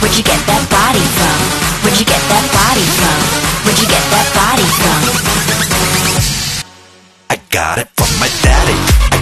Where'd you get that body from? Where'd you get that body from? Where'd you get that body from? I got it from my daddy.